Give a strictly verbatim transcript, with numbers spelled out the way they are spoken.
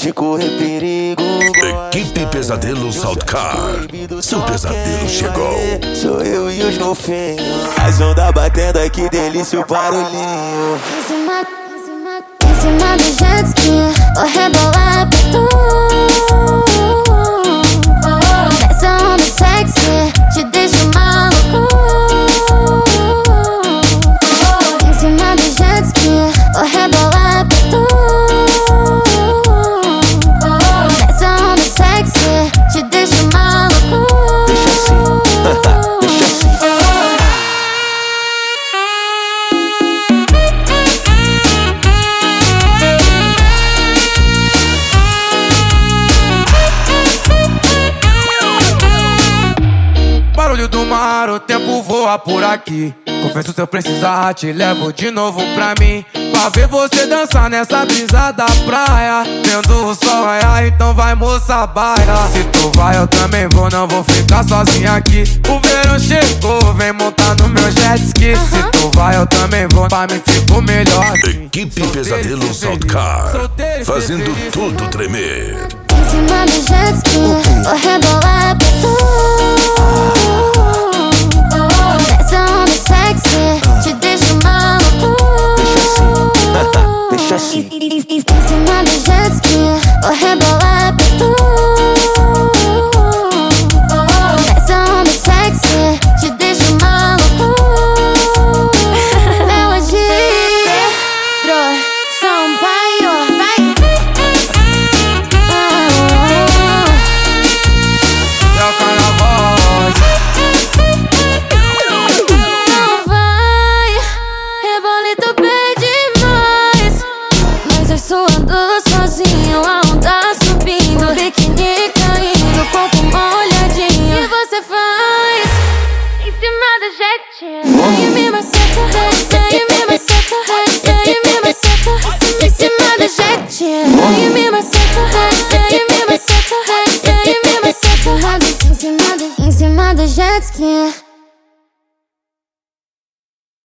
de correr perigo. Equipe Pesadelo Saltcar. Seu pesadelo chegou. Sou eu e os golfinhos. As ondas batendo aqui, delícia o barulhinho. Em cima, em cima, em cima do jet ski, vou rebolar pra tu. Essa onda sexy te deixa maluco. Em cima do jet ski, vou rebolar pra tu. Essa onda sexy te deixa maluco. Deixa assim, deixa assim. Barulho do mar, o tempo voa por aqui. Confesso, se eu precisar, te levo de novo pra mim, pra ver você dançar nessa brisa da praia, vendo o sol raiar, então vai, moça, baia. Se tu vai, eu também vou, não vou ficar sozinha aqui. O verão chegou, vem montar no meu jet ski. Uhum. Se tu vai, eu também vou, pra mim fico melhor assim. Equipe Pesadelo Saltcar. Fazendo tudo tremer. Em cima do jet ski, vou rebolar pra tu.